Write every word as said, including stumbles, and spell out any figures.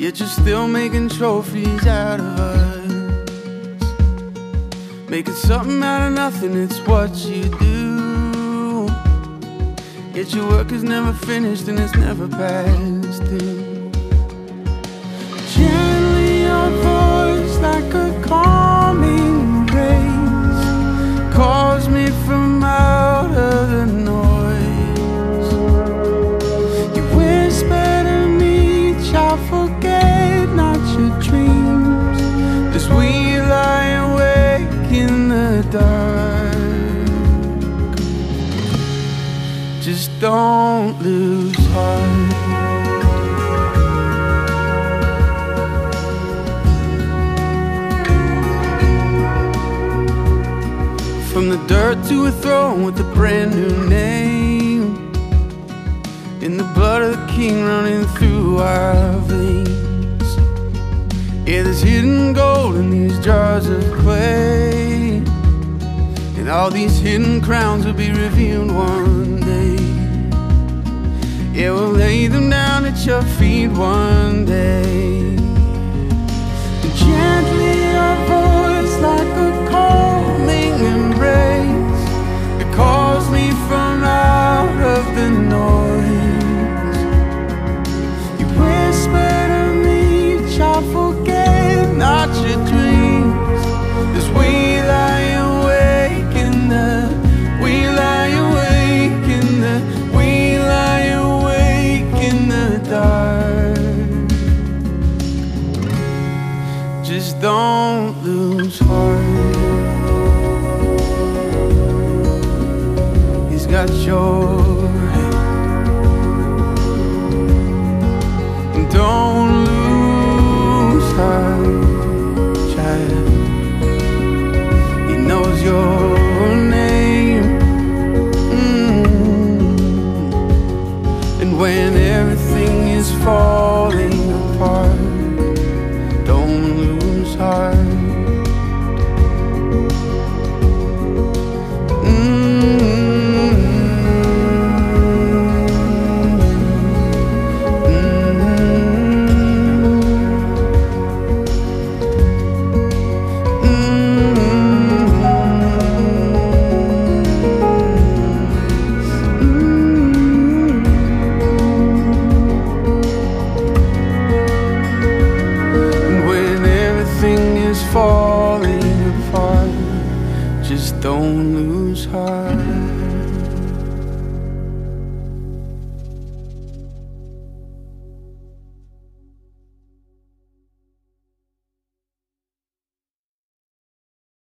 yet you're still making trophies out of us. Making something out of nothing, it's what you do. Yet your work is never finished and it's never past due. Gently your voice like a calming grace calls me from out of the noise. You whisper to me, child, forget not your dreams, as we lie awake in the dark. Just don't lose heart. From the dirt to a throne with a brand new name, in the blood of the King running through our veins. Yeah, there's hidden gold in these jars of clay, and all these hidden crowns will be revealed one day. Yeah, we'll lay them down at your feet one day. Gently your voice like a calming embrace, it calls me from out of the noise. You whisper to me, child, forget not your dreams, as we lie awake in the, we lie awake in the, we lie awake in the dark. Just don't lose heart. He's got your hand. Don't lose heart, child. He knows your name. Mm-hmm. And when everything is falling apart, don't lose heart. Falling apart, just don't lose heart.